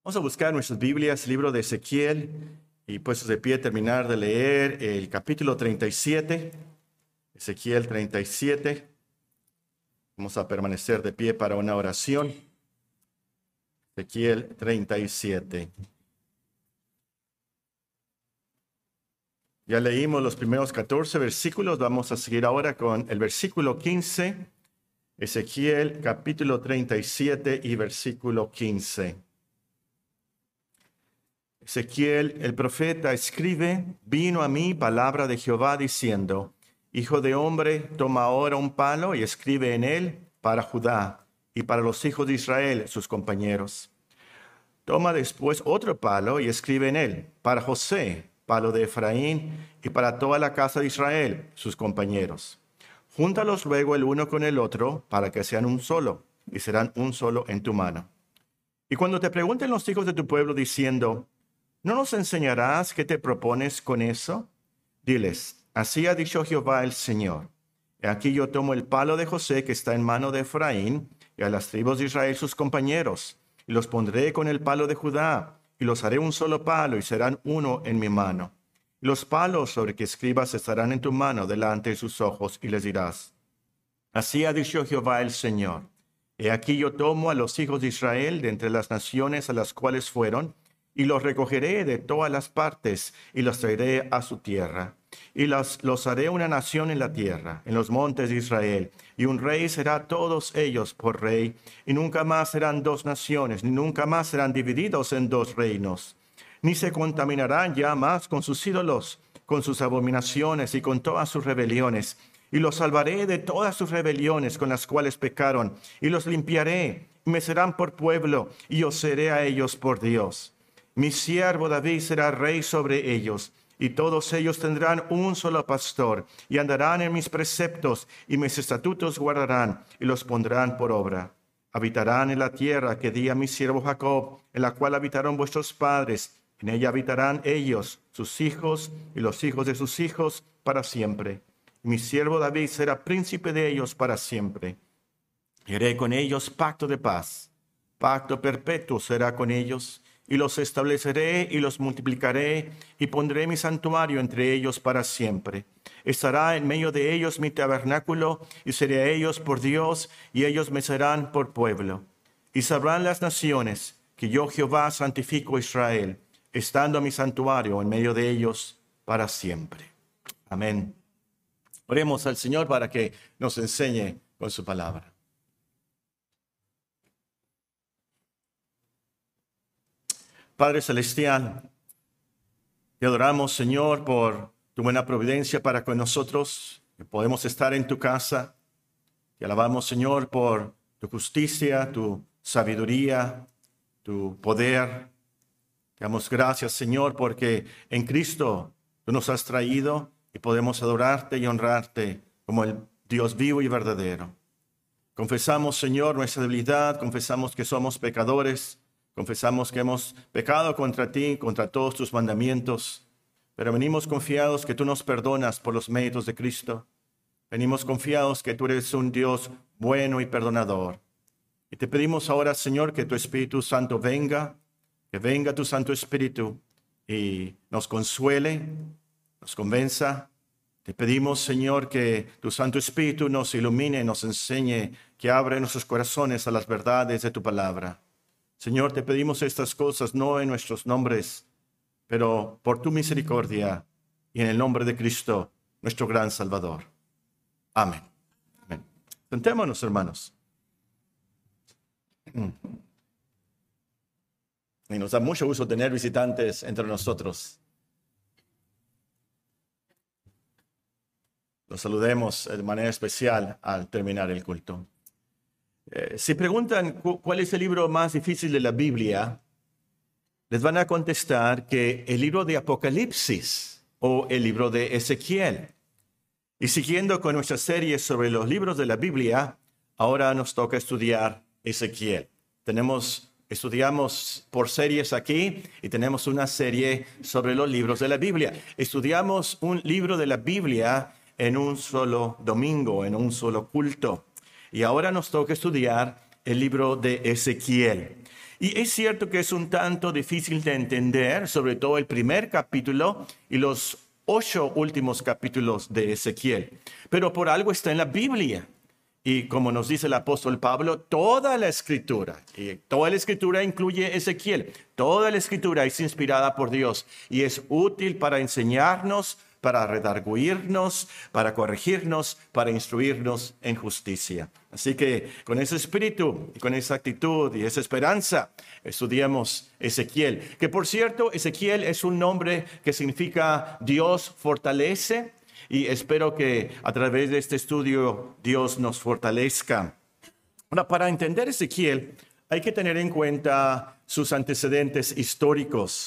Vamos a buscar nuestras Biblias, libro de Ezequiel, y puestos de pie terminar de leer el capítulo 37, Ezequiel 37. Vamos a permanecer de pie para una oración. Ezequiel 37. Ya leímos los primeros 14 versículos, vamos a seguir ahora con el versículo 15, Ezequiel capítulo 37 y versículo 15. Ezequiel, el profeta, escribe: vino a mí palabra de Jehová diciendo: Hijo de hombre, toma ahora un palo y escribe en él para Judá y para los hijos de Israel, sus compañeros. Toma después otro palo y escribe en él para José, palo de Efraín, y para toda la casa de Israel, sus compañeros. Júntalos luego el uno con el otro para que sean un solo, y serán un solo en tu mano. Y cuando te pregunten los hijos de tu pueblo diciendo: ¿no nos enseñarás qué te propones con eso? Diles: así ha dicho Jehová el Señor. He aquí yo tomo el palo de José que está en mano de Efraín, y a las tribus de Israel sus compañeros, y los pondré con el palo de Judá, y los haré un solo palo, y serán uno en mi mano. Y los palos sobre que escribas estarán en tu mano delante de sus ojos, y les dirás: así ha dicho Jehová el Señor. He aquí yo tomo a los hijos de Israel de entre las naciones a las cuales fueron, y los recogeré de todas las partes, y los traeré a su tierra. Y los haré una nación en la tierra, en los montes de Israel. Y un rey será todos ellos por rey, y nunca más serán dos naciones, ni nunca más serán divididos en dos reinos. Ni se contaminarán ya más con sus ídolos, con sus abominaciones y con todas sus rebeliones. Y los salvaré de todas sus rebeliones con las cuales pecaron, y los limpiaré, y me serán por pueblo, y yo seré a ellos por Dios. Mi siervo David será rey sobre ellos, y todos ellos tendrán un solo pastor, y andarán en mis preceptos, y mis estatutos guardarán, y los pondrán por obra. Habitarán en la tierra que di a mi siervo Jacob, en la cual habitaron vuestros padres. En ella habitarán ellos, sus hijos, y los hijos de sus hijos, para siempre. Y mi siervo David será príncipe de ellos para siempre. Y haré con ellos pacto de paz, pacto perpetuo será con ellos, y los estableceré y los multiplicaré, y pondré mi santuario entre ellos para siempre. Estará en medio de ellos mi tabernáculo, y seré a ellos por Dios, y ellos me serán por pueblo. Y sabrán las naciones que yo Jehová santifico a Israel, estando mi santuario en medio de ellos para siempre. Amén. Oremos al Señor para que nos enseñe con su palabra. Padre Celestial, te adoramos, Señor, por tu buena providencia para con nosotros, que podemos estar en tu casa. Te alabamos, Señor, por tu justicia, tu sabiduría, tu poder. Te damos gracias, Señor, porque en Cristo tú nos has traído y podemos adorarte y honrarte como el Dios vivo y verdadero. Confesamos, Señor, nuestra debilidad, confesamos que somos pecadores, confesamos que hemos pecado contra ti, contra todos tus mandamientos, pero venimos confiados que tú nos perdonas por los méritos de Cristo. Venimos confiados que tú eres un Dios bueno y perdonador. Y te pedimos ahora, Señor, que tu Espíritu Santo venga, que venga tu Santo Espíritu y nos consuele, nos convenza. Te pedimos, Señor, que tu Santo Espíritu nos ilumine, nos enseñe, que abra nuestros corazones a las verdades de tu palabra. Señor, te pedimos estas cosas no en nuestros nombres, pero por tu misericordia y en el nombre de Cristo, nuestro gran Salvador. Amén. Amén. Sentémonos, hermanos. Y nos da mucho gusto tener visitantes entre nosotros. Los saludemos de manera especial al terminar el culto. Si preguntan cuál es el libro más difícil de la Biblia, les van a contestar que el libro de Apocalipsis o el libro de Ezequiel. Y siguiendo con nuestra serie sobre los libros de la Biblia, ahora nos toca estudiar Ezequiel. Estudiamos por series aquí y tenemos una serie sobre los libros de la Biblia. Estudiamos un libro de la Biblia en un solo domingo, en un solo culto. Y ahora nos toca estudiar el libro de Ezequiel. Y es cierto que es un tanto difícil de entender, sobre todo el primer capítulo y los 8 últimos capítulos de Ezequiel. Pero por algo está en la Biblia. Y como nos dice el apóstol Pablo, toda la escritura, y toda la escritura incluye Ezequiel, toda la escritura es inspirada por Dios y es útil para enseñarnos, para redarguirnos, para corregirnos, para instruirnos en justicia. Así que con ese espíritu y con esa actitud y esa esperanza estudiamos Ezequiel. Que por cierto, Ezequiel es un nombre que significa Dios fortalece. Y espero que a través de este estudio Dios nos fortalezca. Ahora, para entender Ezequiel, hay que tener en cuenta sus antecedentes históricos,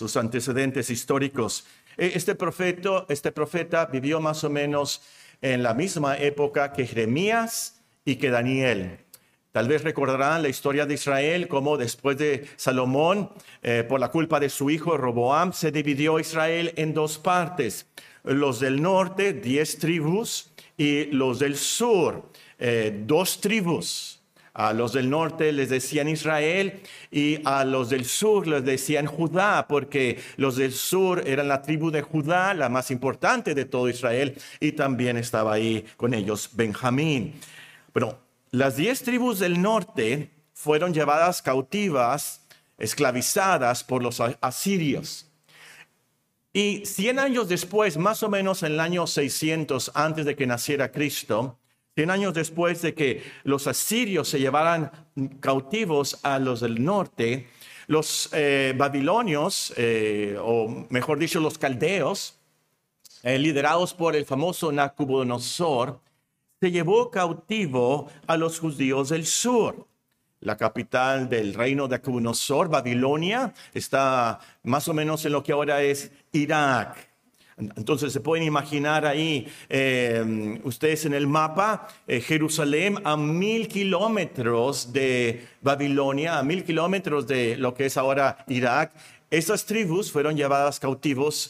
Este profeta vivió más o menos en la misma época que Jeremías y que Daniel. Tal vez recordarán la historia de Israel, como después de Salomón, por la culpa de su hijo Roboam, se dividió Israel en 2 partes. Los del norte, 10 tribus, y los del sur, 2 tribus. A los del norte les decían Israel y a los del sur les decían Judá, porque los del sur eran la tribu de Judá, la más importante de todo Israel, y también estaba ahí con ellos Benjamín. Bueno, las 10 tribus del norte fueron llevadas cautivas, esclavizadas por los asirios. Y 100 años después, más o menos en el año 600 antes de que naciera Cristo, 100 años después de que los asirios se llevaran cautivos a los del norte, los babilonios, o mejor dicho, los caldeos, liderados por el famoso Nabucodonosor, se llevó cautivo a los judíos del sur. La capital del reino de Nabucodonosor, Babilonia, está más o menos en lo que ahora es Irak. Entonces se pueden imaginar ahí ustedes en el mapa, Jerusalén a 1000 kilómetros de Babilonia, a 1000 kilómetros de lo que es ahora Irak. Esas tribus fueron llevadas cautivos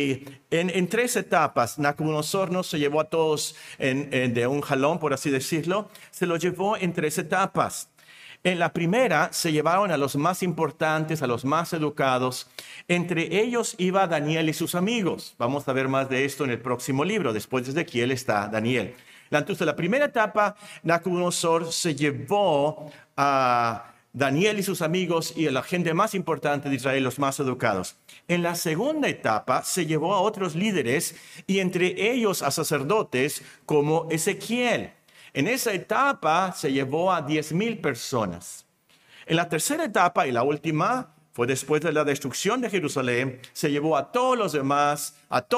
en 3 etapas. Nabucodonosor no se llevó a todos de un jalón, por así decirlo. Se los llevó en 3 etapas. En la primera se llevaron a los más importantes, a los más educados. Entre ellos iba Daniel y sus amigos. Vamos a ver más de esto en el próximo libro. Después de Ezequiel está Daniel. Entonces, la primera etapa, Nabucodonosor se llevó a Daniel y sus amigos y a la gente más importante de Israel, los más educados. En la segunda etapa se llevó a otros líderes y entre ellos a sacerdotes como Ezequiel. En esa etapa se llevó a 10,000 personas. En la tercera etapa y la última, fue después de la destrucción de Jerusalén, se llevó a todos los demás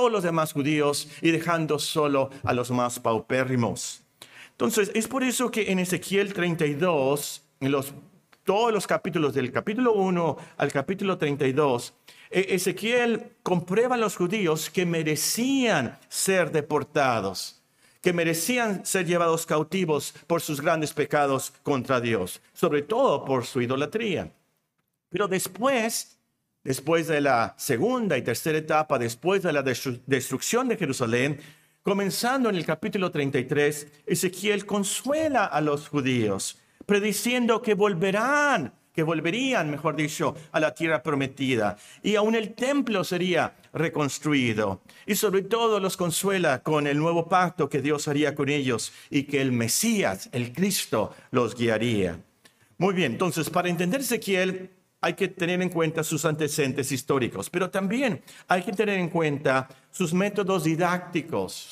judíos y dejando solo a los más paupérrimos. Entonces, es por eso que en Ezequiel 32, todos los capítulos, del capítulo 1 al capítulo 32, Ezequiel comprueba a los judíos que merecían ser deportados, que merecían ser llevados cautivos por sus grandes pecados contra Dios, sobre todo por su idolatría. Pero después de la segunda y tercera etapa, después de la destrucción de Jerusalén, comenzando en el capítulo 33, Ezequiel consuela a los judíos, prediciendo que volverían, mejor dicho, a la tierra prometida. Y aún el templo sería reconstruido. Y sobre todo los consuela con el nuevo pacto que Dios haría con ellos y que el Mesías, el Cristo, los guiaría. Muy bien, entonces para entender Ezequiel hay que tener en cuenta sus antecedentes históricos, pero también hay que tener en cuenta sus métodos didácticos,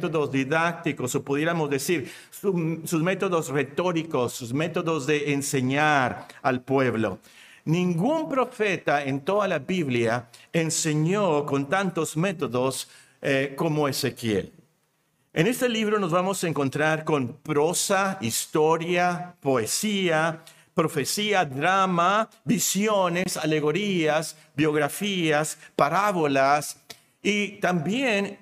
o pudiéramos decir, sus métodos retóricos, sus métodos de enseñar al pueblo. Ningún profeta en toda la Biblia enseñó con tantos métodos como Ezequiel. En este libro nos vamos a encontrar con prosa, historia, poesía, profecía, drama, visiones, alegorías, biografías, parábolas y también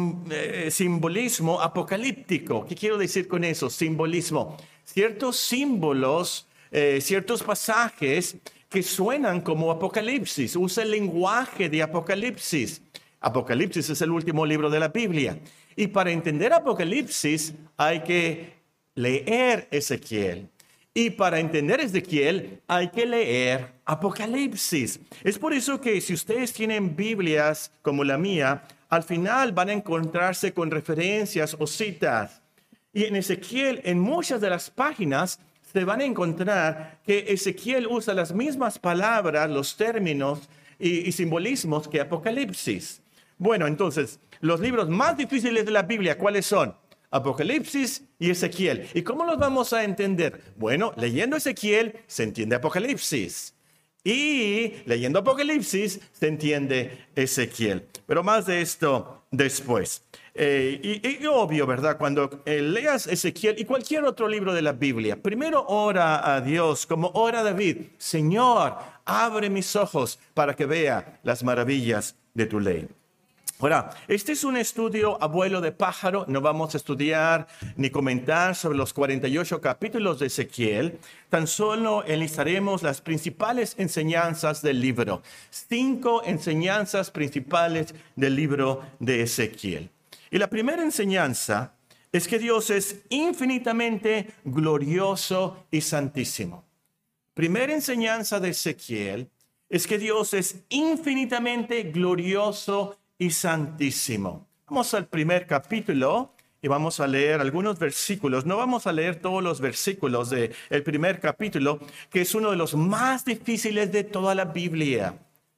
simbolismo apocalíptico. ¿Qué quiero decir con eso? Simbolismo. Ciertos símbolos, ciertos pasajes que suenan como Apocalipsis. Usa el lenguaje de Apocalipsis. Apocalipsis es el último libro de la Biblia. Y para entender Apocalipsis hay que leer Ezequiel. Y para entender Ezequiel hay que leer Apocalipsis. Es por eso que si ustedes tienen Biblias como la mía, al final van a encontrarse con referencias o citas. Y en Ezequiel, en muchas de las páginas, se van a encontrar que Ezequiel usa las mismas palabras, los términos y simbolismos que Apocalipsis. Bueno, entonces, los libros más difíciles de la Biblia, ¿cuáles son? Apocalipsis y Ezequiel. ¿Y cómo los vamos a entender? Bueno, leyendo Ezequiel se entiende Apocalipsis. Y leyendo Apocalipsis se entiende Ezequiel. Pero más de esto después. Y obvio, ¿verdad? Cuando leas Ezequiel y cualquier otro libro de la Biblia, primero ora a Dios como ora David. Señor, abre mis ojos para que vea las maravillas de tu ley. Ahora, este es un estudio abuelo de pájaro. No vamos a estudiar ni comentar sobre los 48 capítulos de Ezequiel. Tan solo enlistaremos las principales enseñanzas del libro. 5 enseñanzas principales del libro de Ezequiel. Y la primera enseñanza es que Dios es infinitamente glorioso y santísimo. Primera enseñanza de Ezequiel es que Dios es infinitamente glorioso y santísimo. Vamos al primer capítulo y vamos a leer algunos versículos. No vamos a leer todos los versículos del primer capítulo, que es uno de los más difíciles de toda la Biblia.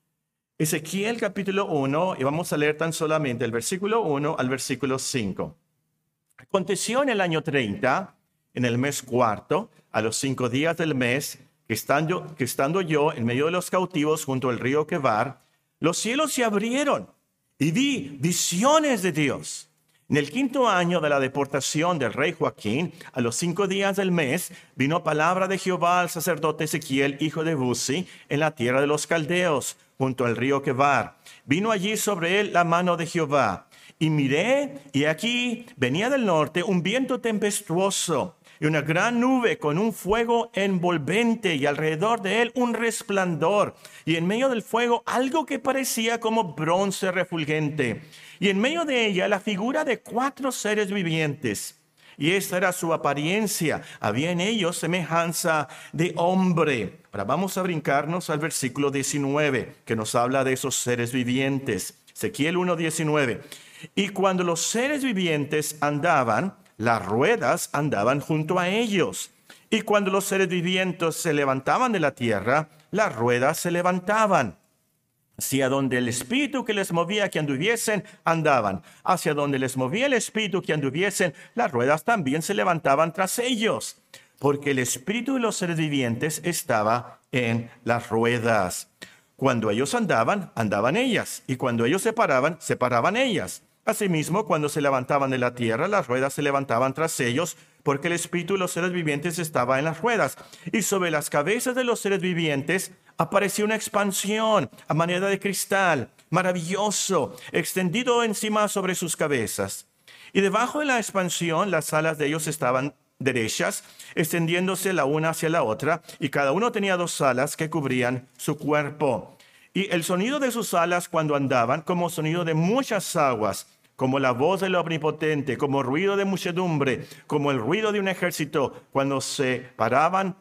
Ezequiel capítulo 1, y vamos a leer tan solamente el versículo 1 al versículo 5. Aconteció en el año 30, en el mes cuarto, a los 5 días del mes, que estando yo en medio de los cautivos junto al río Quebar, los cielos se abrieron y vi visiones de Dios. En el 5º año de la deportación del rey Joaquín, a los 5 días del mes, vino palabra de Jehová al sacerdote Ezequiel, hijo de Buzi, en la tierra de los caldeos, junto al río Quebar. Vino allí sobre él la mano de Jehová. Y miré, y aquí venía del norte un viento tempestuoso, y una gran nube con un fuego envolvente, y alrededor de él un resplandor, y en medio del fuego algo que parecía como bronce refulgente, y en medio de ella la figura de 4 seres vivientes. Y esta era su apariencia, había en ellos semejanza de hombre. Ahora vamos a brincarnos al versículo 19, que nos habla de esos seres vivientes. Ezequiel 1:19. Y cuando los seres vivientes andaban, las ruedas andaban junto a ellos. Y cuando los seres vivientes se levantaban de la tierra, las ruedas se levantaban. Hacia donde el espíritu que les movía que anduviesen, andaban. Hacia donde les movía el espíritu que anduviesen, las ruedas también se levantaban tras ellos. Porque el espíritu de los seres vivientes estaba en las ruedas. Cuando ellos andaban, andaban ellas. Y cuando ellos se paraban ellas. Asimismo, cuando se levantaban de la tierra, las ruedas se levantaban tras ellos, porque el espíritu de los seres vivientes estaba en las ruedas. Y sobre las cabezas de los seres vivientes apareció una expansión a manera de cristal, maravilloso, extendido encima sobre sus cabezas. Y debajo de la expansión, las alas de ellos estaban derechas, extendiéndose la una hacia la otra, y cada uno tenía 2 alas que cubrían su cuerpo. Y el sonido de sus alas cuando andaban, como sonido de muchas aguas, como la voz del Omnipotente, como ruido de muchedumbre, como el ruido de un ejército, cuando se paraban,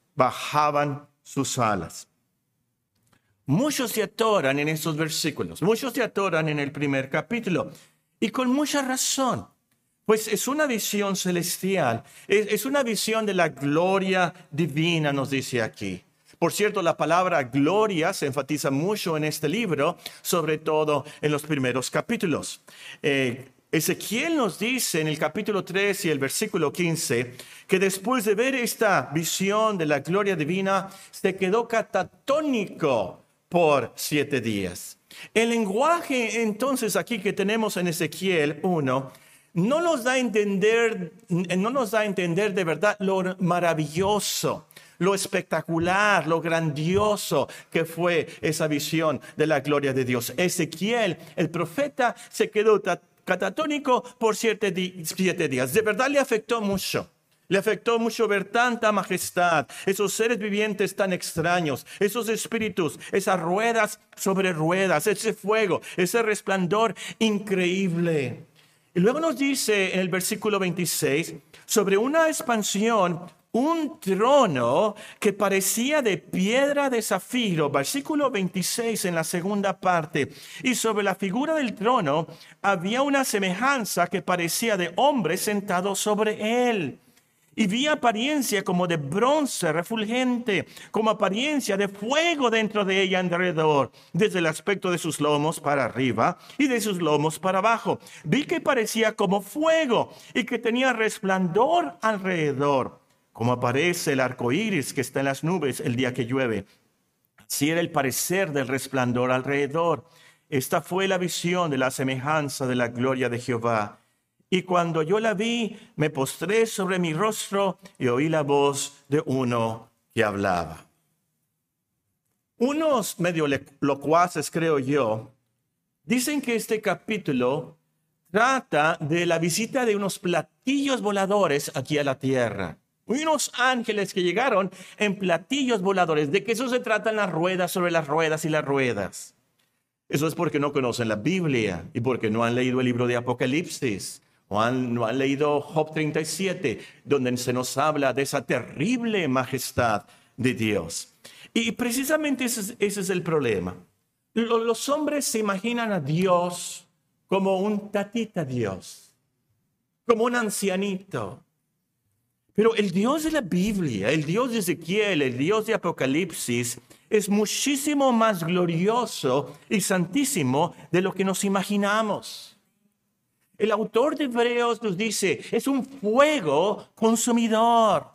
bajaban sus alas. Muchos se atoran en estos versículos, muchos se atoran en el primer capítulo, y con mucha razón, pues es una visión celestial, es una visión de la gloria divina, nos dice aquí. Por cierto, la palabra gloria se enfatiza mucho en este libro, sobre todo en los primeros capítulos. Ezequiel nos dice en el capítulo 3 y el versículo 15 que después de ver esta visión de la gloria divina, se quedó catatónico por 7 días. El lenguaje entonces aquí que tenemos en Ezequiel 1 no nos da a entender de verdad lo maravilloso, lo espectacular, lo grandioso que fue esa visión de la gloria de Dios. Ezequiel, el profeta, se quedó catatónico por 7 días. De verdad le afectó mucho. Le afectó mucho ver tanta majestad, esos seres vivientes tan extraños, esos espíritus, esas ruedas sobre ruedas, ese fuego, ese resplandor increíble. Y luego nos dice en el versículo 26 sobre una expansión un trono que parecía de piedra de zafiro, versículo 26 en la segunda parte. Y sobre la figura del trono había una semejanza que parecía de hombre sentado sobre él. Y vi apariencia como de bronce refulgente, como apariencia de fuego dentro de ella alrededor, desde el aspecto de sus lomos para arriba y de sus lomos para abajo. Vi que parecía como fuego y que tenía resplandor alrededor, como aparece el arco iris que está en las nubes el día que llueve. Así era el parecer del resplandor alrededor. Esta fue la visión de la semejanza de la gloria de Jehová. Y cuando yo la vi, me postré sobre mi rostro y oí la voz de uno que hablaba. Unos medio locuaces, creo yo, dicen que este capítulo trata de la visita de unos platillos voladores aquí a la tierra. Unos ángeles que llegaron en platillos voladores. ¿De qué eso se tratan las ruedas sobre las ruedas y las ruedas? Eso es porque no conocen la Biblia y porque no han leído el libro de Apocalipsis. O no han leído Job 37, donde se nos habla de esa terrible majestad de Dios. Y precisamente ese es el problema. Los hombres se imaginan a Dios como un tatita Dios, como un ancianito. Pero el Dios de la Biblia, el Dios de Ezequiel, el Dios de Apocalipsis, es muchísimo más glorioso y santísimo de lo que nos imaginamos. El autor de Hebreos nos dice, es un fuego consumidor.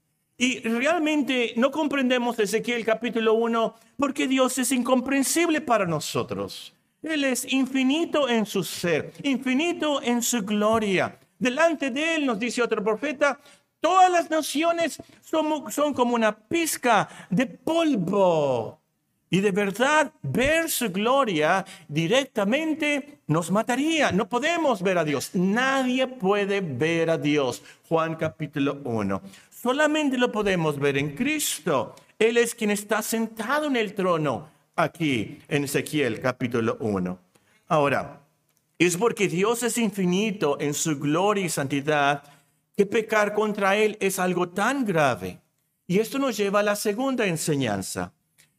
Y realmente no comprendemos Ezequiel capítulo 1 porque Dios es incomprensible para nosotros. Él es infinito en su ser, infinito en su gloria. Delante de él, nos dice otro profeta, todas las naciones son como una pizca de polvo. Y de verdad, ver su gloria directamente nos mataría. No podemos ver a Dios. Nadie puede ver a Dios. Juan capítulo 1. Solamente lo podemos ver en Cristo. Él es quien está sentado en el trono aquí en Ezequiel capítulo 1. Ahora, es porque Dios es infinito en su gloria y santidad que pecar contra Él es algo tan grave. Y esto nos lleva a la segunda enseñanza.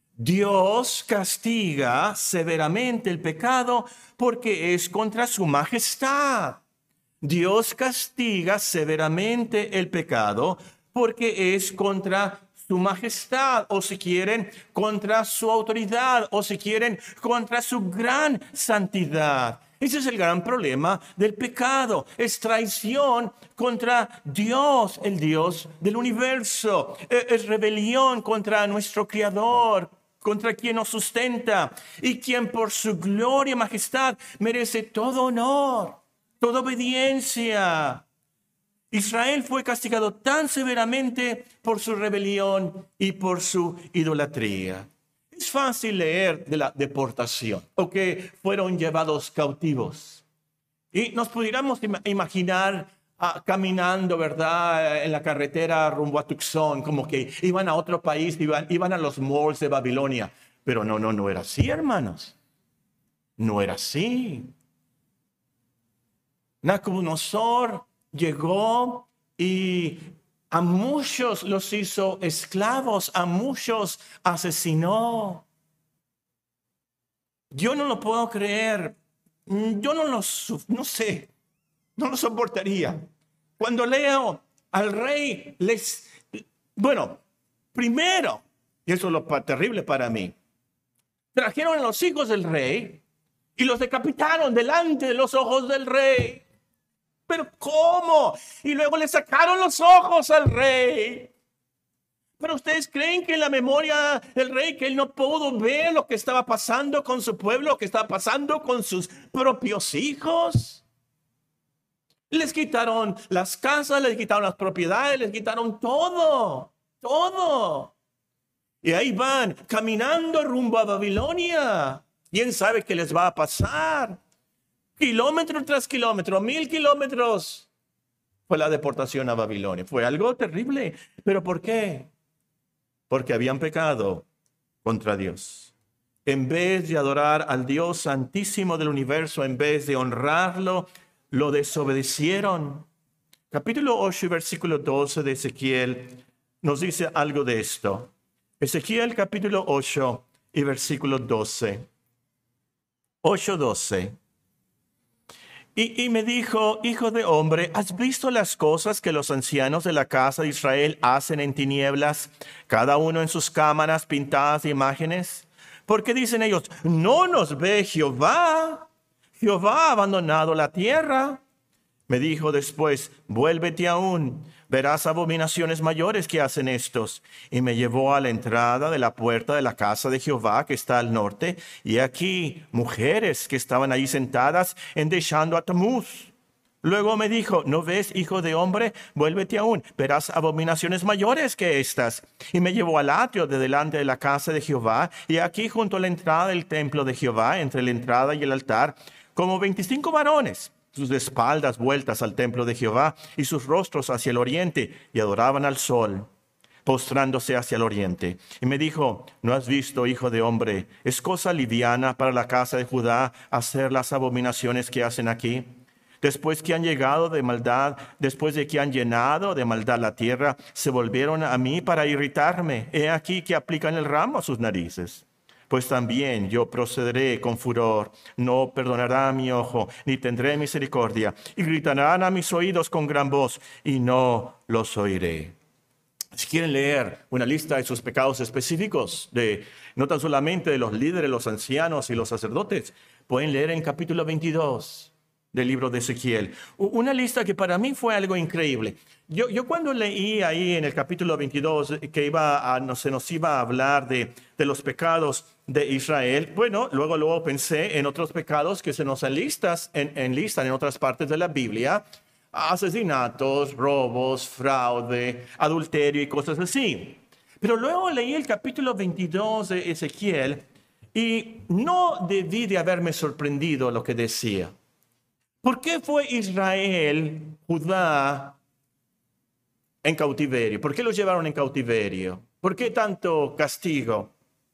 Dios castiga severamente el pecado porque es contra su majestad. Dios castiga severamente el pecado porque es contra su majestad, o si quieren, contra su autoridad, o si quieren, contra su gran santidad. Ese es el gran problema del pecado. Es traición contra Dios, el Dios del universo. Es rebelión contra nuestro Creador, contra quien nos sustenta y quien por su gloria y majestad merece todo honor, toda obediencia. Israel fue castigado tan severamente por su rebelión y por su idolatría. Es fácil leer de la deportación o que fueron llevados cautivos. Y nos pudiéramos imaginar caminando, ¿verdad?, en la carretera rumbo a Tucson, como que iban a otro país, iban a los malls de Babilonia. Pero no era así, hermanos. No era así. Nabucodonosor llegó y a muchos los hizo esclavos, a muchos asesinó. Yo no lo puedo creer. Yo no lo soportaría. Cuando leo al rey, primero, y eso es lo terrible para mí, trajeron a los hijos del rey y los decapitaron delante de los ojos del rey. ¿Pero cómo? Y luego le sacaron los ojos al rey. ¿Pero ustedes creen que en la memoria del rey, que él no pudo ver lo que estaba pasando con su pueblo, lo que estaba pasando con sus propios hijos? Les quitaron las casas, les quitaron las propiedades, les quitaron todo. Y ahí van caminando rumbo a Babilonia. ¿Quién sabe qué les va a pasar? Kilómetro tras kilómetro, 1000 kilómetros. Fue la deportación a Babilonia. Fue algo terrible. ¿Pero por qué? Porque habían pecado contra Dios. En vez de adorar al Dios santísimo del universo, en vez de honrarlo, lo desobedecieron. Capítulo 8, versículo 12 de Ezequiel nos dice algo de esto. Ezequiel capítulo 8 y versículo 12. 8:12. Y me dijo, hijo de hombre, ¿has visto las cosas que los ancianos de la casa de Israel hacen en tinieblas, cada uno en sus cámaras pintadas de imágenes? Porque dicen ellos, no nos ve Jehová. Jehová ha abandonado la tierra. Me dijo después, vuélvete aún, verás abominaciones mayores que hacen estos. Y me llevó a la entrada de la puerta de la casa de Jehová que está al norte, y aquí mujeres que estaban allí sentadas endechando a Tamuz. Luego me dijo, ¿no ves, hijo de hombre? Vuélvete aún, verás abominaciones mayores que estas. Y me llevó al atrio de delante de la casa de Jehová, y aquí junto a la entrada del templo de Jehová, entre la entrada y el altar, como 25 varones, sus espaldas vueltas al templo de Jehová y sus rostros hacia el oriente, y adoraban al sol, postrándose hacia el oriente. Y me dijo, ¿no has visto, hijo de hombre? ¿Es cosa liviana para la casa de Judá hacer las abominaciones que hacen aquí? Después que han llegado de maldad, después de que han llenado de maldad la tierra, se volvieron a mí para irritarme. He aquí que aplican el ramo a sus narices. Pues también yo procederé con furor, no perdonará mi ojo, ni tendré misericordia, y gritarán a mis oídos con gran voz, y no los oiré. Si quieren leer una lista de sus pecados específicos, no tan solamente de los líderes, los ancianos y los sacerdotes, pueden leer en capítulo 22 del libro de Ezequiel. Una lista que para mí fue algo increíble. Yo cuando leí ahí en el capítulo 22 que se nos iba a hablar de los pecados de Israel, bueno, luego pensé en otros pecados que se nos enlistan en otras partes de la Biblia, asesinatos, robos, fraude, adulterio y cosas así. Pero luego leí el capítulo 22 de Ezequiel y no debí de haberme sorprendido lo que decía. ¿Por qué fue Israel, Judá, en cautiverio? ¿Por qué los llevaron en cautiverio? ¿Por qué tanto castigo?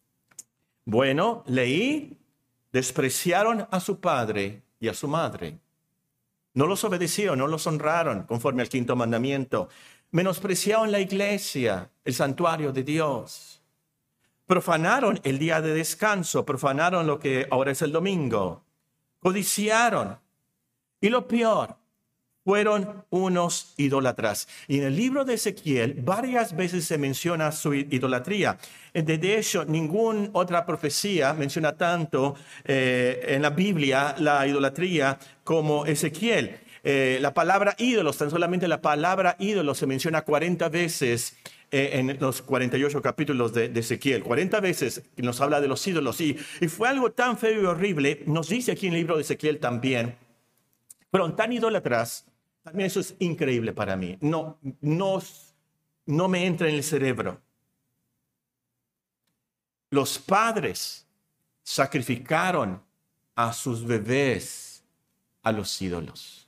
Bueno, leí, despreciaron a su padre y a su madre. No los obedecieron, no los honraron conforme al quinto mandamiento. Menospreciaron la iglesia, el santuario de Dios. Profanaron el día de descanso, profanaron lo que ahora es el domingo. Codiciaron. Y lo peor, fueron unos idólatras. Y en el libro de Ezequiel varias veces se menciona su idolatría. De hecho, ninguna otra profecía menciona tanto en la Biblia la idolatría como Ezequiel. La palabra ídolos, tan solamente la palabra ídolos se menciona 40 veces en los 48 capítulos de Ezequiel. 40 veces nos habla de los ídolos. Y fue algo tan feo y horrible, nos dice aquí en el libro de Ezequiel también. Pero tan idólatras, también eso es increíble para mí. No me entra en el cerebro. Los padres sacrificaron a sus bebés a los ídolos.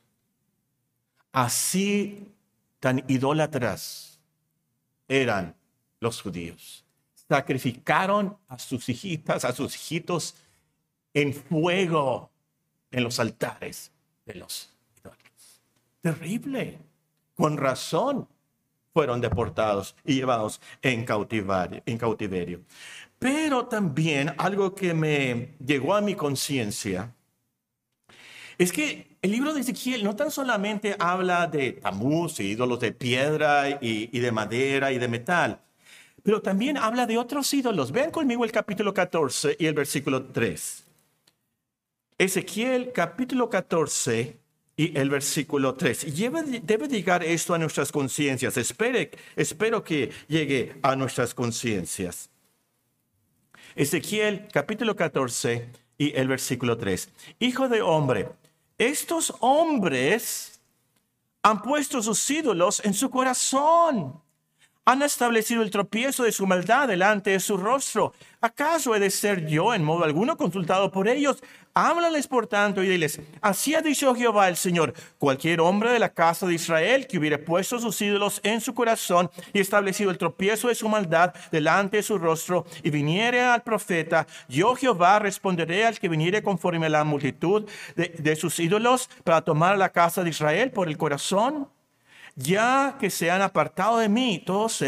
Así tan idólatras eran los judíos. Sacrificaron a sus hijitas, a sus hijitos en fuego en los altares de los idólatras. Terrible. Con razón fueron deportados y llevados en cautiverio. Pero también algo que me llegó a mi conciencia es que el libro de Ezequiel no tan solamente habla de Tamuz, ídolos de piedra y de madera y de metal, pero también habla de otros ídolos. Vean conmigo el capítulo 14 y el versículo 3. Ezequiel capítulo 14 y el versículo 3. Debe llegar esto a nuestras conciencias. Espero que llegue a nuestras conciencias. Ezequiel capítulo 14 y el versículo 3. Hijo de hombre, estos hombres han puesto sus ídolos en su corazón. Han establecido el tropiezo de su maldad delante de su rostro. ¿Acaso he de ser yo en modo alguno consultado por ellos? Háblales por tanto y diles, así ha dicho Jehová el Señor, cualquier hombre de la casa de Israel que hubiere puesto sus ídolos en su corazón y establecido el tropiezo de su maldad delante de su rostro y viniere al profeta, yo Jehová responderé al que viniere conforme a la multitud de sus ídolos para tomar la casa de Israel por el corazón. Ya que se han apartado de mí, todos ellos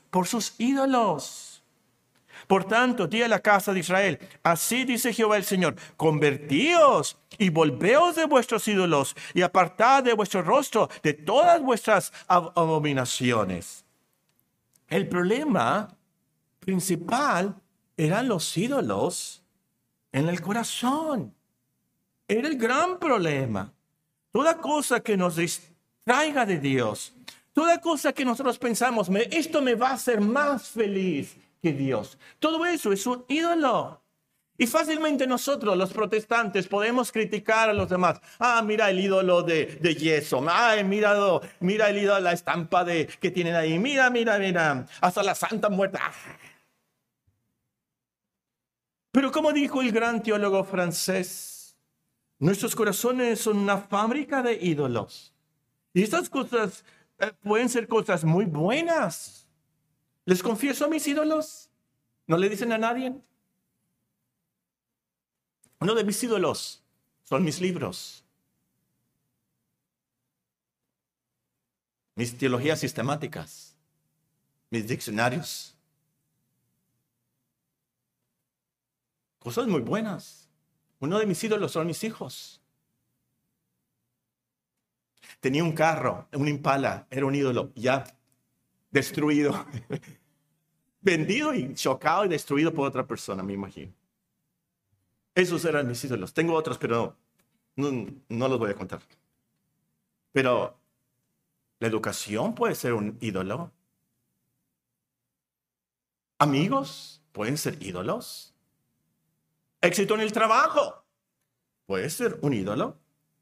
por sus ídolos. Por tanto, di a la casa de Israel, así dice Jehová el Señor, convertíos y volveos de vuestros ídolos y apartad de vuestro rostro de todas vuestras abominaciones. El problema principal eran los ídolos en el corazón. Era el gran problema. Toda cosa que nos distraiga de Dios, toda cosa que nosotros pensamos, esto me va a hacer más feliz que Dios. Todo eso es un ídolo. Y fácilmente nosotros, los protestantes, podemos criticar a los demás. Mira el ídolo de yeso. Mira el ídolo, la estampa que tienen ahí. Mira. Hasta la Santa Muerta. Pero como dijo el gran teólogo francés, nuestros corazones son una fábrica de ídolos. Y estas cosas pueden ser cosas muy buenas. ¿Les confieso a mis ídolos? ¿No le dicen a nadie? Uno de mis ídolos son mis libros. Mis teologías sistemáticas. Mis diccionarios. Cosas muy buenas. Uno de mis ídolos son mis hijos. Tenía un carro, un Impala, era un ídolo, ya destruido. Vendido y chocado y destruido por otra persona, me imagino. Esos eran mis ídolos. Tengo otros, pero no los voy a contar. Pero la educación puede ser un ídolo. Amigos pueden ser ídolos. Éxito en el trabajo puede ser un ídolo.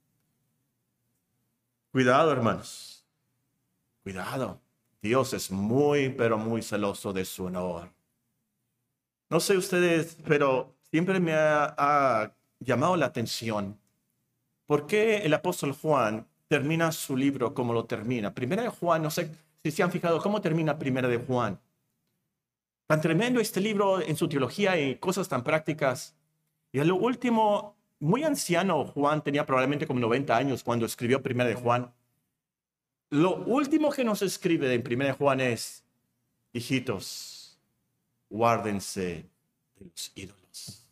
Cuidado, hermanos. Cuidado. Dios es muy, pero muy celoso de su honor. No sé ustedes, pero siempre me ha llamado la atención por qué el apóstol Juan termina su libro como lo termina. Primera de Juan, no sé si se han fijado cómo termina Primera de Juan. Tan tremendo este libro en su teología y cosas tan prácticas. Y a lo último, muy anciano Juan, tenía probablemente como 90 años cuando escribió Primera de Juan. Lo último que nos escribe en Primera de Juan es: hijitos, guárdense de los ídolos.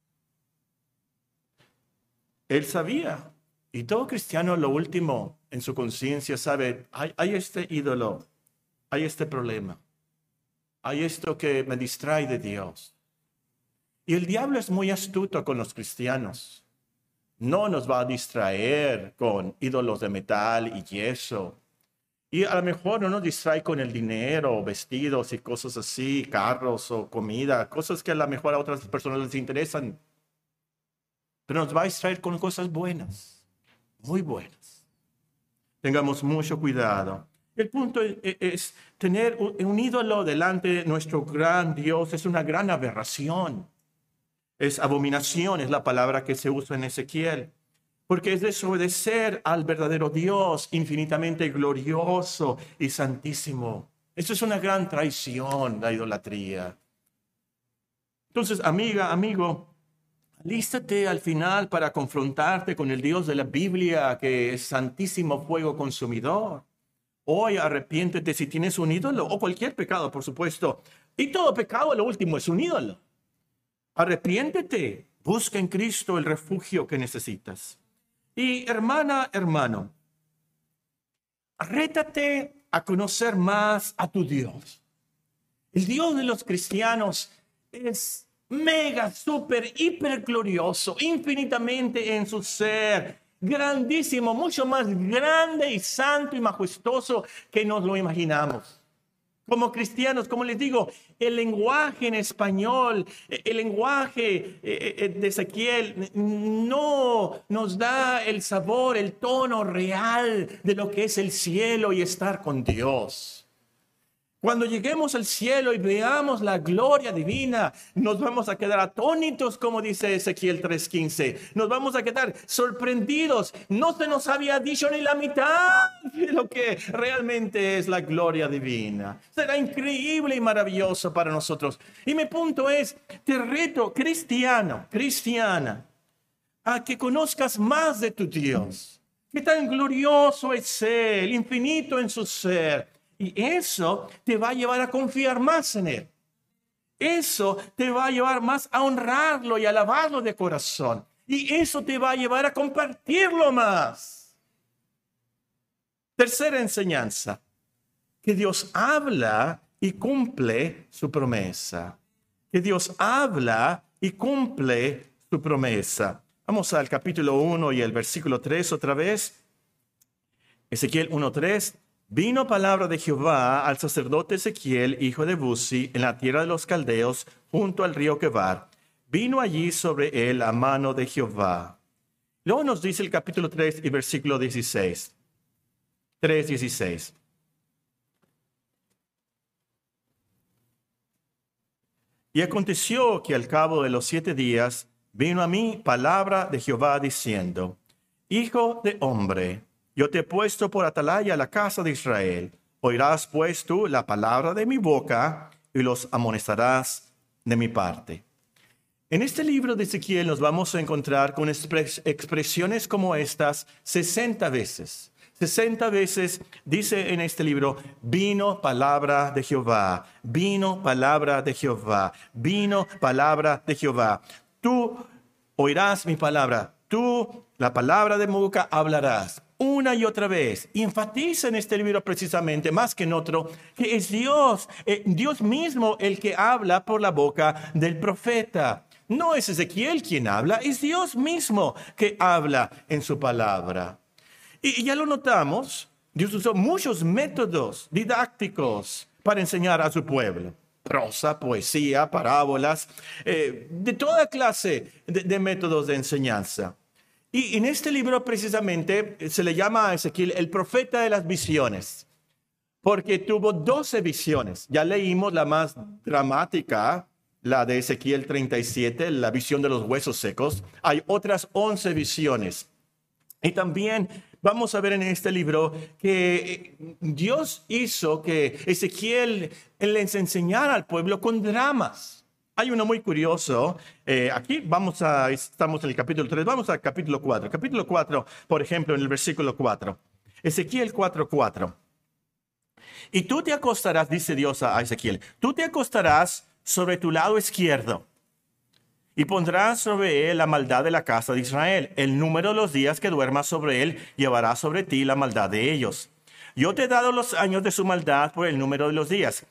Él sabía, y todo cristiano lo último en su conciencia sabe, hay este ídolo, hay este problema, hay esto que me distrae de Dios. Y el diablo es muy astuto con los cristianos. No nos va a distraer con ídolos de metal y yeso. Y a lo mejor no nos distrae con el dinero, vestidos y cosas así, carros o comida, cosas que a lo mejor a otras personas les interesan. Pero nos va a distraer con cosas buenas, muy buenas. Tengamos mucho cuidado. El punto es tener un ídolo delante de nuestro gran Dios es una gran aberración. Es abominación, es la palabra que se usa en Ezequiel. Porque es desobedecer al verdadero Dios, infinitamente glorioso y santísimo. Eso es una gran traición, la idolatría. Entonces, amiga, amigo, alístate al final para confrontarte con el Dios de la Biblia, que es santísimo fuego consumidor. Hoy arrepiéntete si tienes un ídolo, o cualquier pecado, por supuesto. Y todo pecado, lo último, es un ídolo. Arrepiéntete, busca en Cristo el refugio que necesitas. Y hermana, hermano, rétate a conocer más a tu Dios. El Dios de los cristianos es mega, súper, hiper glorioso, infinitamente en su ser, grandísimo, mucho más grande y santo y majestuoso que nos lo imaginamos. Como cristianos, como les digo, el lenguaje en español, el lenguaje de Ezequiel no nos da el sabor, el tono real de lo que es el cielo y estar con Dios. Cuando lleguemos al cielo y veamos la gloria divina, nos vamos a quedar atónitos, como dice Ezequiel 3:15. Nos vamos a quedar sorprendidos. No se nos había dicho ni la mitad de lo que realmente es la gloria divina. Será increíble y maravilloso para nosotros. Y mi punto es, te reto, cristiana, a que conozcas más de tu Dios. Qué tan glorioso es Él, infinito en su ser. Y eso te va a llevar a confiar más en Él. Eso te va a llevar más a honrarlo y alabarlo de corazón. Y eso te va a llevar a compartirlo más. Tercera enseñanza, que Dios habla y cumple su promesa. Que Dios habla y cumple su promesa. Vamos al capítulo 1 y el versículo 3 otra vez. Ezequiel 1:3. Vino palabra de Jehová al sacerdote Ezequiel, hijo de Buzi, en la tierra de los caldeos, junto al río Quebar. Vino allí sobre él la mano de Jehová. Luego nos dice el capítulo 3 y versículo 16. 3:16. Y aconteció que al cabo de los 7 días vino a mí palabra de Jehová diciendo: Hijo de hombre, yo te he puesto por atalaya a la casa de Israel. Oirás pues tú la palabra de mi boca y los amonestarás de mi parte. En este libro de Ezequiel nos vamos a encontrar con expresiones como estas 60 veces. 60 veces dice en este libro: vino palabra de Jehová, vino palabra de Jehová, vino palabra de Jehová. Tú oirás mi palabra, tú la palabra de mi boca hablarás. Una y otra vez, y enfatiza en este libro precisamente, más que en otro, que es Dios mismo el que habla por la boca del profeta. No es Ezequiel quien habla, es Dios mismo que habla en su palabra. Y ya lo notamos, Dios usó muchos métodos didácticos para enseñar a su pueblo. Prosa, poesía, parábolas, de toda clase de métodos de enseñanza. Y en este libro precisamente se le llama a Ezequiel el profeta de las visiones, porque tuvo 12 visiones. Ya leímos la más dramática, la de Ezequiel 37, la visión de los huesos secos. Hay otras 11 visiones. Y también vamos a ver en este libro que Dios hizo que Ezequiel les enseñara al pueblo con dramas. Hay uno muy curioso. Aquí estamos en el capítulo 3, vamos al capítulo 4. Capítulo 4, por ejemplo, en el versículo 4. Ezequiel 4:4. Y tú te acostarás, dice Dios a Ezequiel, tú te acostarás sobre tu lado izquierdo y pondrás sobre él la maldad de la casa de Israel. El número de los días que duermas sobre él llevará sobre ti la maldad de ellos. Yo te he dado los años de su maldad por el número de los días.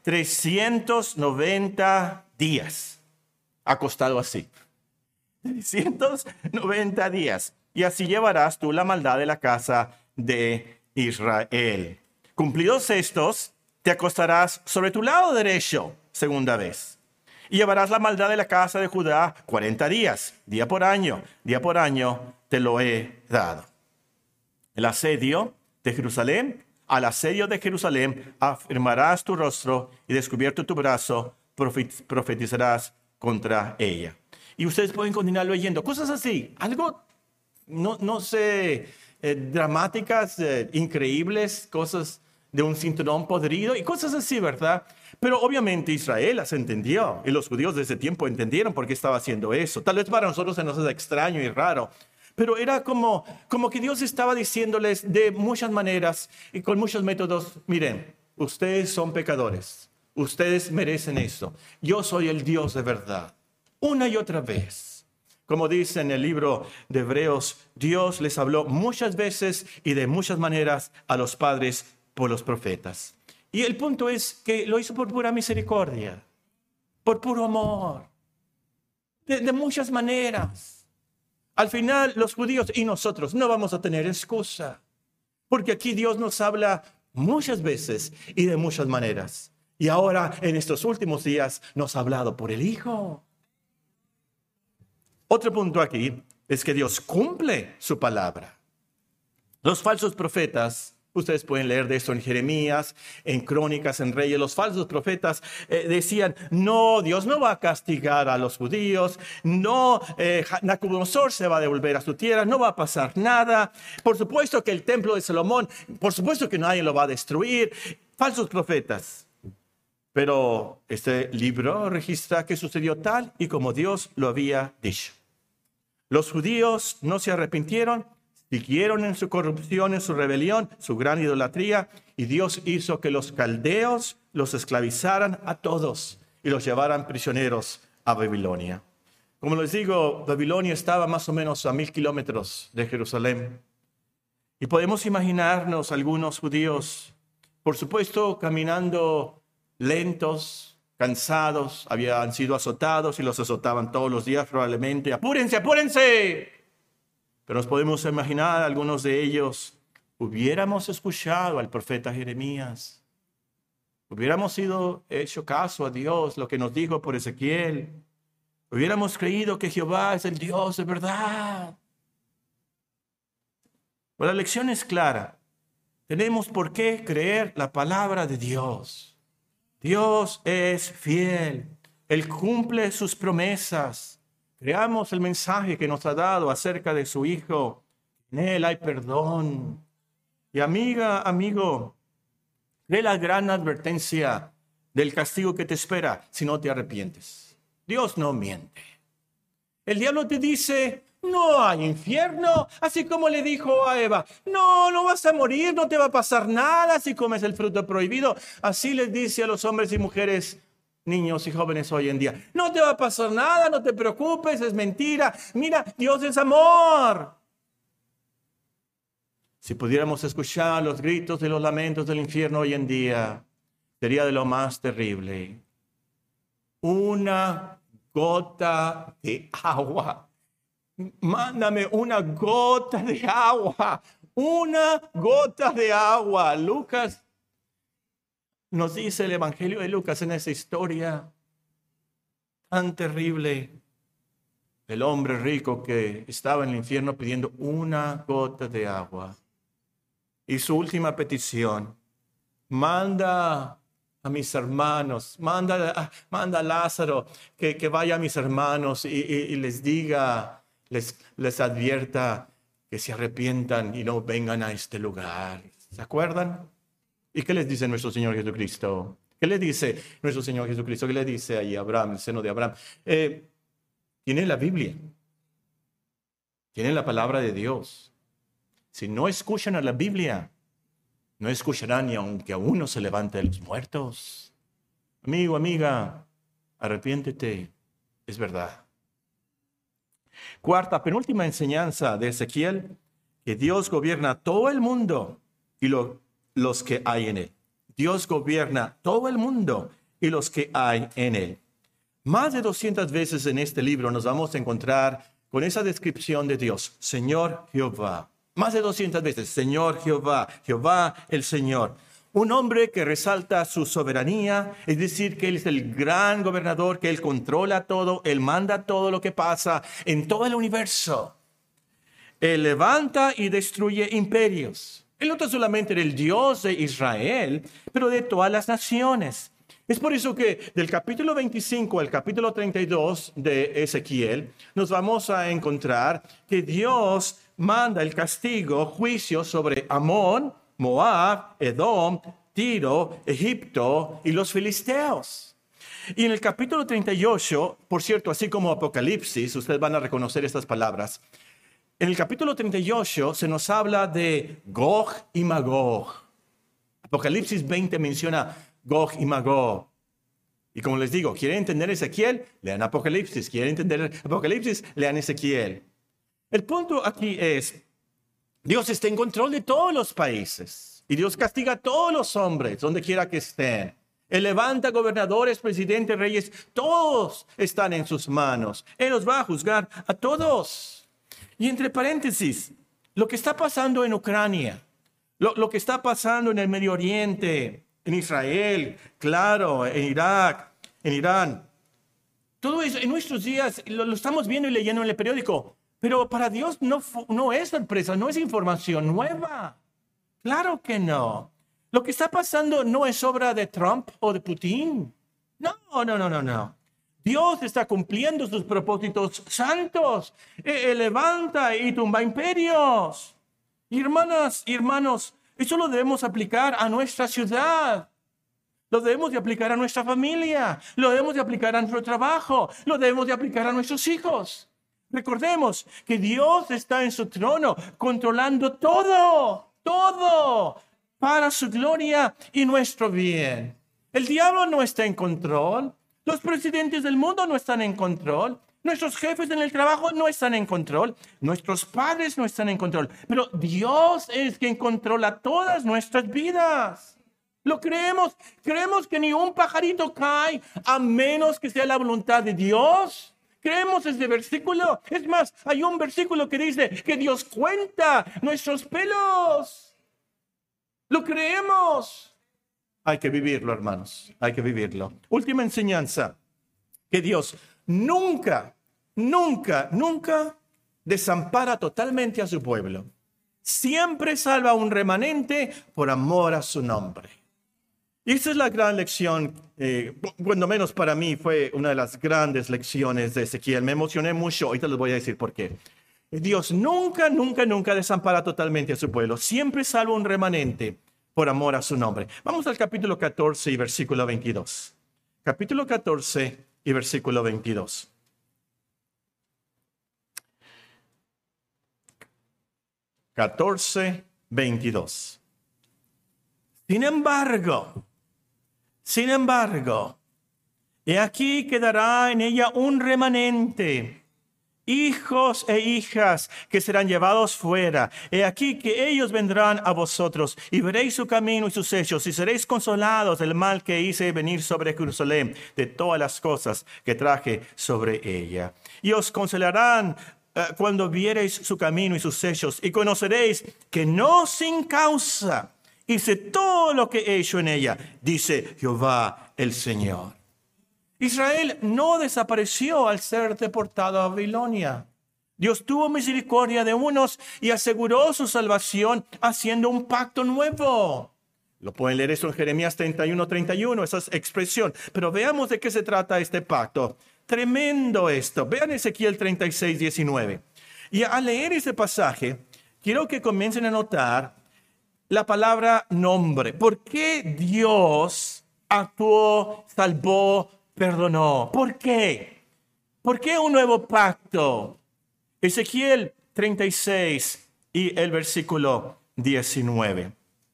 390 días. Acostado así. 390 días. Y así llevarás tú la maldad de la casa de Israel. Cumplidos estos, te acostarás sobre tu lado derecho, segunda vez. Y llevarás la maldad de la casa de Judá 40 días. Día por año te lo he dado. El asedio de Jerusalén, al asedio de Jerusalén afirmarás tu rostro y descubierto tu brazo, profetizarás contra ella. Y ustedes pueden continuar leyendo cosas así, algo, no sé, dramáticas, increíbles, cosas de un cinturón podrido y cosas así, ¿verdad? Pero obviamente Israel las entendió y los judíos de ese tiempo entendieron por qué estaba haciendo eso. Tal vez para nosotros se nos hace extraño y raro. Pero era como que Dios estaba diciéndoles de muchas maneras y con muchos métodos: miren, ustedes son pecadores, ustedes merecen eso. Yo soy el Dios de verdad. Una y otra vez. Como dice en el libro de Hebreos, Dios les habló muchas veces y de muchas maneras a los padres por los profetas. Y el punto es que lo hizo por pura misericordia, por puro amor, de muchas maneras. Al final, los judíos y nosotros no vamos a tener excusa, porque aquí Dios nos habla muchas veces y de muchas maneras. Y ahora, en estos últimos días, nos ha hablado por el Hijo. Otro punto aquí es que Dios cumple su palabra. Los falsos profetas, ustedes pueden leer de esto en Jeremías, en Crónicas, en Reyes. Los falsos profetas decían: no, Dios no va a castigar a los judíos, no, Nabucodonosor se va a devolver a su tierra, no va a pasar nada. Por supuesto que el templo de Salomón, por supuesto que nadie lo va a destruir. Falsos profetas. Pero este libro registra que sucedió tal y como Dios lo había dicho. Los judíos no se arrepintieron, Siguieron en su corrupción, en su rebelión, su gran idolatría, y Dios hizo que los caldeos los esclavizaran a todos y los llevaran prisioneros a Babilonia. Como les digo, Babilonia estaba más o menos a 1000 kilómetros de Jerusalén. Y podemos imaginarnos algunos judíos, por supuesto, caminando lentos, cansados, habían sido azotados y los azotaban todos los días probablemente. ¡Apúrense, apúrense! Pero nos podemos imaginar algunos de ellos, hubiéramos escuchado al profeta Jeremías, hubiéramos sido hecho caso a Dios, lo que nos dijo por Ezequiel, hubiéramos creído que Jehová es el Dios de verdad. Pero la lección es clara. Tenemos por qué creer la palabra de Dios. Dios es fiel. Él cumple sus promesas. Creamos el mensaje que nos ha dado acerca de su Hijo. En Él hay perdón. Y amiga, amigo, cree la gran advertencia del castigo que te espera si no te arrepientes. Dios no miente. El diablo te dice, no hay infierno, así como le dijo a Eva, no vas a morir, no te va a pasar nada si comes el fruto prohibido. Así les dice a los hombres y mujeres, niños y jóvenes hoy en día, no te va a pasar nada, no te preocupes, es mentira. Mira, Dios es amor. Si pudiéramos escuchar los gritos y los lamentos del infierno hoy en día, sería de lo más terrible. Una gota de agua. Mándame una gota de agua. Una gota de agua. Lucas nos dice el Evangelio de Lucas en esa historia tan terrible. El hombre rico que estaba en el infierno pidiendo una gota de agua. Y su última petición, manda a mis hermanos, manda a Lázaro que vaya a mis hermanos y les diga, les advierta que se arrepientan y no vengan a este lugar. ¿Se acuerdan? ¿Y qué les dice nuestro Señor Jesucristo? ¿Qué le dice nuestro Señor Jesucristo? ¿Qué le dice ahí a Abraham, el seno de Abraham? Tienen la Biblia. Tienen la palabra de Dios. Si no escuchan a la Biblia, no escucharán ni aunque a uno se levante de los muertos. Amigo, amiga, arrepiéntete. Es verdad. Cuarta, penúltima enseñanza de Ezequiel, que Dios gobierna todo el mundo y los que hay en él. Dios gobierna todo el mundo y los que hay en él. Más de 200 veces en este libro nos vamos a encontrar con esa descripción de Dios, Señor Jehová. Más de 200 veces, Señor Jehová, Jehová el Señor. Un hombre que resalta su soberanía, es decir, que Él es el gran gobernador, que Él controla todo, Él manda todo lo que pasa en todo el universo. Él levanta y destruye imperios. Él no solamente era el Dios de Israel, pero de todas las naciones. Es por eso que del capítulo 25 al capítulo 32 de Ezequiel, nos vamos a encontrar que Dios manda el castigo, juicio sobre Amón, Moab, Edom, Tiro, Egipto y los filisteos. Y en el capítulo 38, por cierto, así como Apocalipsis, ustedes van a reconocer estas palabras. En el capítulo 38 se nos habla de Gog y Magog. Apocalipsis 20 menciona Gog y Magog. Y como les digo, ¿quieren entender Ezequiel? Lean Apocalipsis. ¿Quieren entender Apocalipsis? Lean Ezequiel. El punto aquí es, Dios está en control de todos los países. Y Dios castiga a todos los hombres, donde quiera que estén. Él levanta gobernadores, presidentes, reyes. Todos están en sus manos. Él los va a juzgar a todos. Y entre paréntesis, lo que está pasando en Ucrania, lo que está pasando en el Medio Oriente, en Israel, claro, en Irak, en Irán. Todo eso en nuestros días lo estamos viendo y leyendo en el periódico. Pero para Dios no es sorpresa, no es información nueva. Claro que no. Lo que está pasando no es obra de Trump o de Putin. No. Dios está cumpliendo sus propósitos santos. Levanta y tumba imperios. Y hermanas y hermanos, eso lo debemos aplicar a nuestra ciudad. Lo debemos de aplicar a nuestra familia. Lo debemos de aplicar a nuestro trabajo. Lo debemos de aplicar a nuestros hijos. Recordemos que Dios está en su trono, controlando todo, todo, para su gloria y nuestro bien. El diablo no está en control. Los presidentes del mundo no están en control. Nuestros jefes en el trabajo no están en control. Nuestros padres no están en control. Pero Dios es quien controla todas nuestras vidas. Lo creemos. Creemos que ni un pajarito cae a menos que sea la voluntad de Dios. Creemos este versículo. Es más, hay un versículo que dice que Dios cuenta nuestros pelos. Lo creemos. Hay que vivirlo, hermanos. Hay que vivirlo. Última enseñanza. Que Dios nunca desampara totalmente a su pueblo. Siempre salva a un remanente por amor a su nombre. Y esa es la gran lección, cuando menos para mí fue una de las grandes lecciones de Ezequiel. Me emocioné mucho, ahorita les voy a decir por qué. Dios nunca desampara totalmente a su pueblo. Siempre salva un remanente por amor a su nombre. Vamos al capítulo 14 y versículo 22. Capítulo 14 y versículo 22. Catorce, 22. Sin embargo, he aquí quedará en ella un remanente, hijos e hijas que serán llevados fuera. He aquí que ellos vendrán a vosotros y veréis su camino y sus hechos y seréis consolados del mal que hice venir sobre Jerusalén, de todas las cosas que traje sobre ella. Y os consolarán cuando viereis su camino y sus hechos y conoceréis que no sin causa hice todo lo que he hecho en ella, dice Jehová el Señor. Israel no desapareció al ser deportado a Babilonia. Dios tuvo misericordia de unos y aseguró su salvación haciendo un pacto nuevo. Lo pueden leer eso en Jeremías 31:31, esa es expresión. Pero veamos de qué se trata este pacto. Tremendo esto. Vean Ezequiel 36:19. Y al leer ese pasaje, quiero que comiencen a notar la palabra nombre. ¿Por qué Dios actuó, salvó, perdonó? ¿Por qué? ¿Por qué un nuevo pacto? Ezequiel 36 y el versículo 19.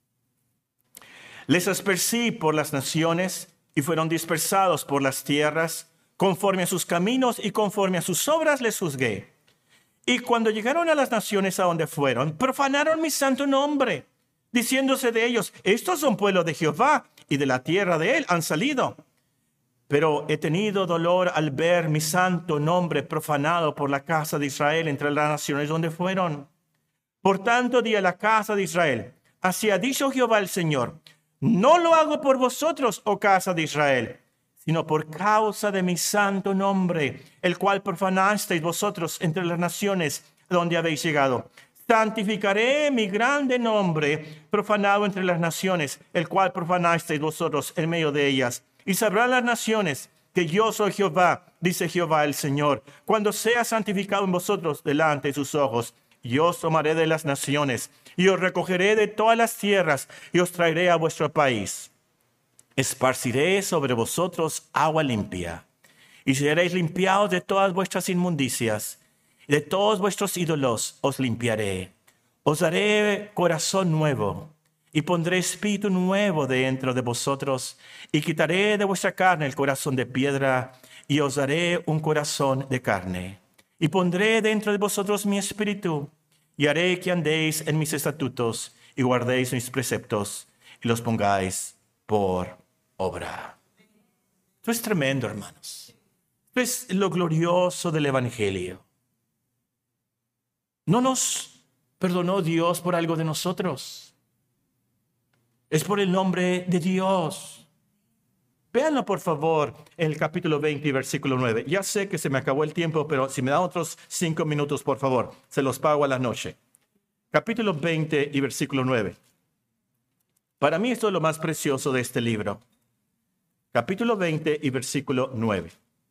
Les esparcí por las naciones y fueron dispersados por las tierras. Conforme a sus caminos y conforme a sus obras les juzgué. Y cuando llegaron a las naciones a donde fueron, profanaron mi santo nombre, diciéndose de ellos, estos son pueblos de Jehová y de la tierra de él han salido. Pero he tenido dolor al ver mi santo nombre profanado por la casa de Israel entre las naciones donde fueron. Por tanto di a la casa de Israel, así ha dicho Jehová el Señor, no lo hago por vosotros, oh casa de Israel, sino por causa de mi santo nombre, el cual profanasteis vosotros entre las naciones donde habéis llegado. Santificaré mi grande nombre, profanado entre las naciones, el cual profanasteis vosotros en medio de ellas. Y sabrán las naciones que yo soy Jehová, dice Jehová el Señor, cuando sea santificado en vosotros delante de sus ojos. Yo os tomaré de las naciones, y os recogeré de todas las tierras, y os traeré a vuestro país. Esparciré sobre vosotros agua limpia, y seréis limpiados de todas vuestras inmundicias. De todos vuestros ídolos os limpiaré. Os daré corazón nuevo, y pondré espíritu nuevo dentro de vosotros, y quitaré de vuestra carne el corazón de piedra, y os daré un corazón de carne. Y pondré dentro de vosotros mi espíritu, y haré que andéis en mis estatutos, y guardéis mis preceptos, y los pongáis por obra. Esto es tremendo, hermanos. Esto es lo glorioso del Evangelio. No nos perdonó Dios por algo de nosotros. Es por el nombre de Dios. Véanlo, por favor, en el capítulo 20 y versículo 9. Ya sé que se me acabó el tiempo, pero si me dan otros 5 minutos, por favor, se los pago a la noche. Capítulo 20 y versículo 9. Para mí esto es lo más precioso de este libro. Capítulo 20 y versículo 9.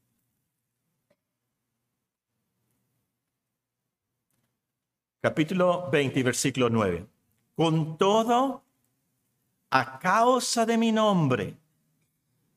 Capítulo 20 y versículo 9. Con todo, a causa de mi nombre,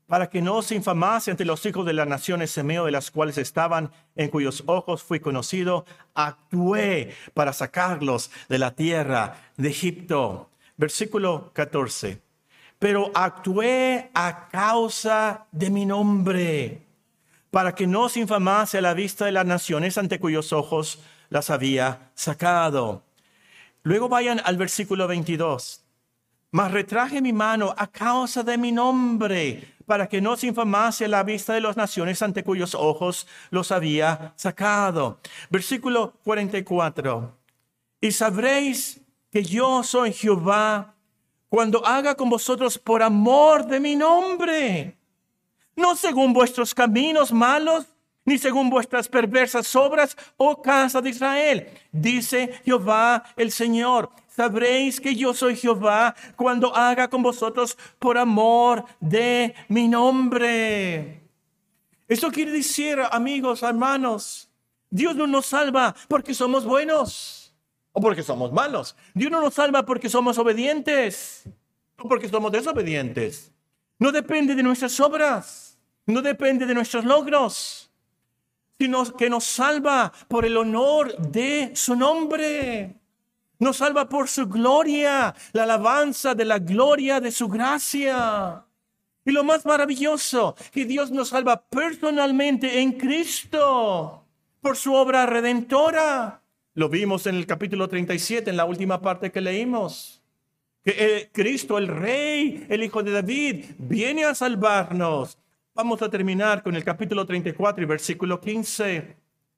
para que no se infamase ante los hijos de las naciones en medio de las cuales estaban, en cuyos ojos fui conocido, actué para sacarlos de la tierra de Egipto. Versículo 14. Pero actué a causa de mi nombre, para que no se infamase a la vista de las naciones ante cuyos ojos las había sacado. Luego vayan al versículo 22. Mas retraje mi mano a causa de mi nombre, para que no se infamase a la vista de las naciones ante cuyos ojos los había sacado. Versículo 44. Y sabréis que yo soy Jehová cuando haga con vosotros por amor de mi nombre, no según vuestros caminos malos, ni según vuestras perversas obras, oh casa de Israel, dice Jehová el Señor. Sabréis que yo soy Jehová cuando haga con vosotros por amor de mi nombre. Eso quiere decir, amigos, hermanos, Dios no nos salva porque somos buenos o porque somos malos. Dios no nos salva porque somos obedientes o porque somos desobedientes. No depende de nuestras obras, no depende de nuestros logros, sino que nos salva por el honor de su nombre. Nos salva por su gloria, la alabanza de la gloria de su gracia. Y lo más maravilloso, que Dios nos salva personalmente en Cristo, por su obra redentora. Lo vimos en el capítulo 37, en la última parte que leímos. Que Cristo, el Rey, el Hijo de David, viene a salvarnos. Vamos a terminar con el capítulo 34 y versículo 15.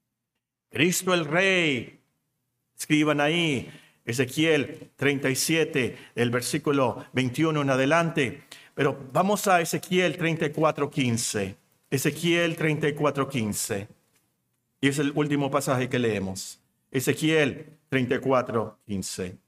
Cristo el Rey. Escriban ahí, Ezequiel 37, el versículo 21 en adelante. Pero vamos a Ezequiel 34, 15. Ezequiel 34, 15. Y es el último pasaje que leemos. Ezequiel 34, 15.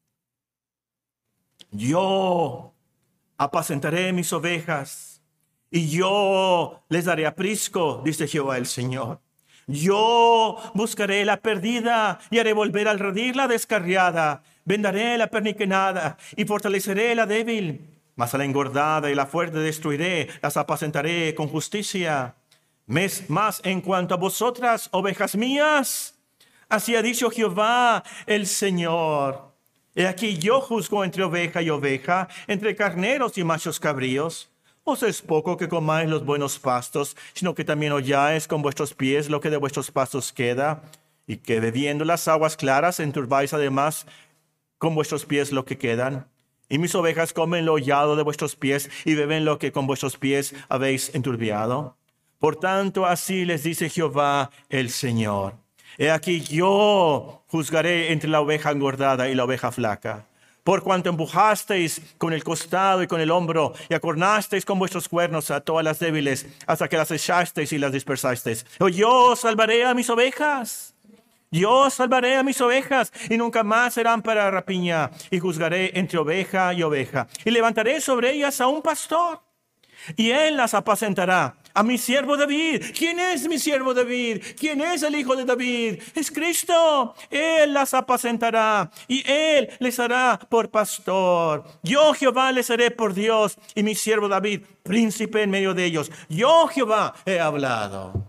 Yo apacentaré mis ovejas y yo les daré aprisco, dice Jehová el Señor. Yo buscaré la perdida y haré volver al redil la descarriada. Vendaré la perniquenada y fortaleceré la débil. Mas a la engordada y la fuerte destruiré, las apacentaré con justicia. Mas en cuanto a vosotras, ovejas mías, así ha dicho Jehová el Señor. He aquí yo juzgo entre oveja y oveja, entre carneros y machos cabríos. Os es poco que comáis los buenos pastos, sino que también holláis con vuestros pies lo que de vuestros pastos queda, y que bebiendo las aguas claras enturbáis además con vuestros pies lo que quedan. Y mis ovejas comen lo hollado de vuestros pies, y beben lo que con vuestros pies habéis enturbiado. Por tanto, así les dice Jehová el Señor. He aquí yo juzgaré entre la oveja engordada y la oveja flaca. Por cuanto empujasteis con el costado y con el hombro, y acornasteis con vuestros cuernos a todas las débiles, hasta que las echasteis y las dispersasteis. Yo salvaré a mis ovejas. Yo salvaré a mis ovejas, y nunca más serán para rapiña. Y juzgaré entre oveja y oveja. Y levantaré sobre ellas a un pastor, y él las apacentará. A mi siervo David. ¿Quién es mi siervo David? ¿Quién es el hijo de David? Es Cristo. Él las apacentará y él les hará por pastor. Yo Jehová les haré por Dios y mi siervo David, príncipe en medio de ellos. Yo Jehová he hablado.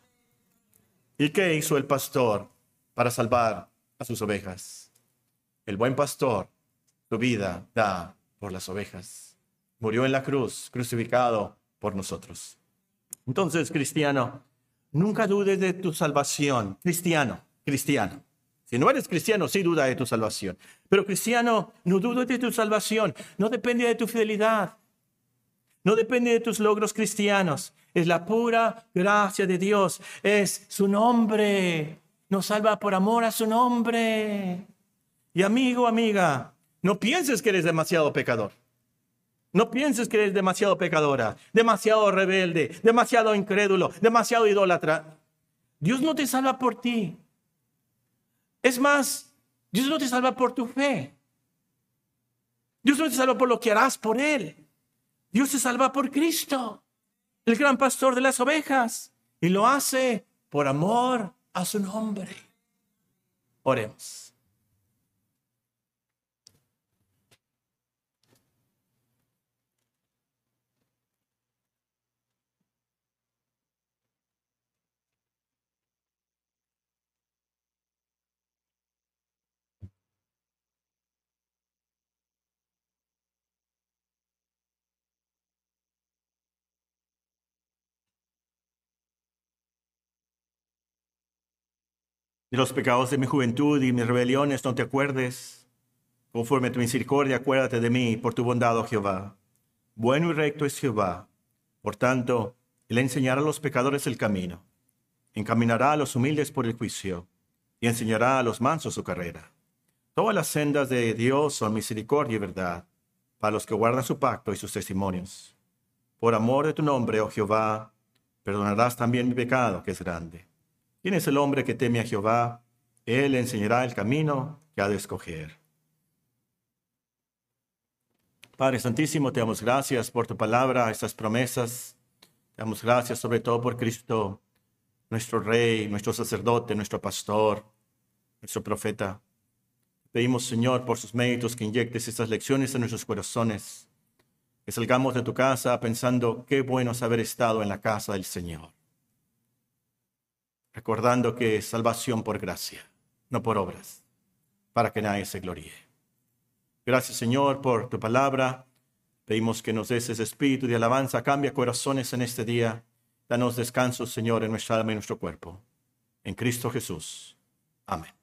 ¿Y qué hizo el pastor para salvar a sus ovejas? El buen pastor su vida da por las ovejas. Murió en la cruz, crucificado por nosotros. Entonces, cristiano, nunca dudes de tu salvación. Cristiano. Si no eres cristiano, sí duda de tu salvación. Pero cristiano, no dudes de tu salvación. No depende de tu fidelidad. No depende de tus logros cristianos. Es la pura gracia de Dios. Es su nombre. Nos salva por amor a su nombre. Y amigo, amiga, no pienses que eres demasiado pecador. No pienses que eres demasiado pecadora, demasiado rebelde, demasiado incrédulo, demasiado idólatra. Dios no te salva por ti. Es más, Dios no te salva por tu fe. Dios no te salva por lo que harás por Él. Dios te salva por Cristo, el gran pastor de las ovejas. Y lo hace por amor a su nombre. Oremos. De los pecados de mi juventud y mis rebeliones no te acuerdes. Conforme a tu misericordia, acuérdate de mí por tu bondad, oh Jehová. Bueno y recto es Jehová. Por tanto, Él enseñará a los pecadores el camino. Encaminará a los humildes por el juicio y enseñará a los mansos su carrera. Todas las sendas de Dios son misericordia y verdad para los que guardan su pacto y sus testimonios. Por amor de tu nombre, oh Jehová, perdonarás también mi pecado, que es grande. ¿Quién es el hombre que teme a Jehová? Él le enseñará el camino que ha de escoger. Padre Santísimo, te damos gracias por tu palabra, estas promesas. Te damos gracias sobre todo por Cristo, nuestro Rey, nuestro sacerdote, nuestro pastor, nuestro profeta. Pedimos, Señor, por sus méritos, que inyectes estas lecciones en nuestros corazones. Que salgamos de tu casa pensando qué bueno es haber estado en la casa del Señor. Recordando que es salvación por gracia, no por obras, para que nadie se gloríe. Gracias, Señor, por tu palabra. Pedimos que nos des ese espíritu de alabanza. Cambia corazones en este día. Danos descanso, Señor, en nuestra alma y en nuestro cuerpo. En Cristo Jesús. Amén.